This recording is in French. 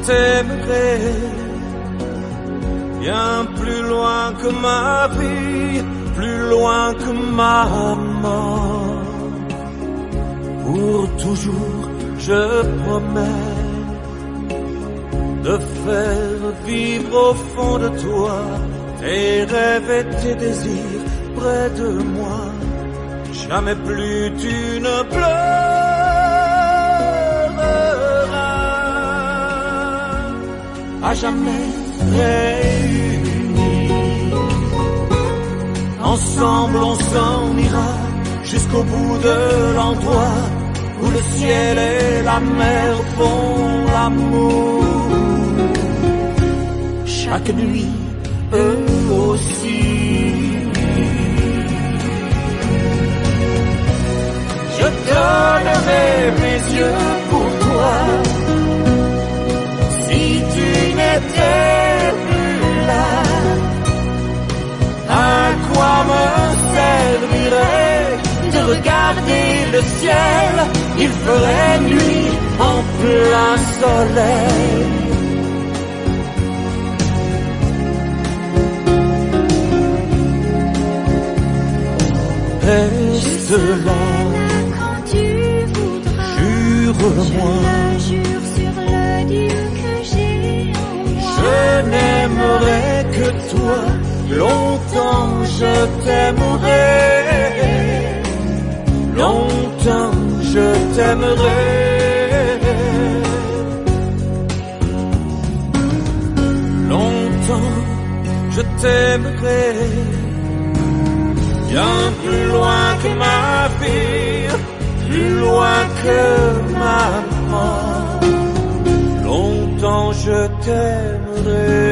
t'aimerai bien plus loin que ma vie, plus loin que ma mort. Pour toujours, je promets de faire vivre au fond de toi tes rêves et tes désirs près de moi. Jamais plus tu ne pleureras. À jamais réunis, ensemble on s'en ira jusqu'au bout de l'endroit où le ciel et la mer font l'amour. Chaque nuit, eux aussi. Je donnerai mes yeux pour toi. Si tu n'étais plus là, à quoi me servirait de regarder le ciel? Il ferait nuit en plein soleil. Reste là quand tu voudras. Jure-moi, Je le jure sur le Dieu que j'ai en moi. je n'aimerai que toi. Longtemps je t'aimerai. Longtemps je t'aimerai. Longtemps je t'aimerai. Bien plus loin que ma vie, plus loin que ma mort. Longtemps je t'aimerai.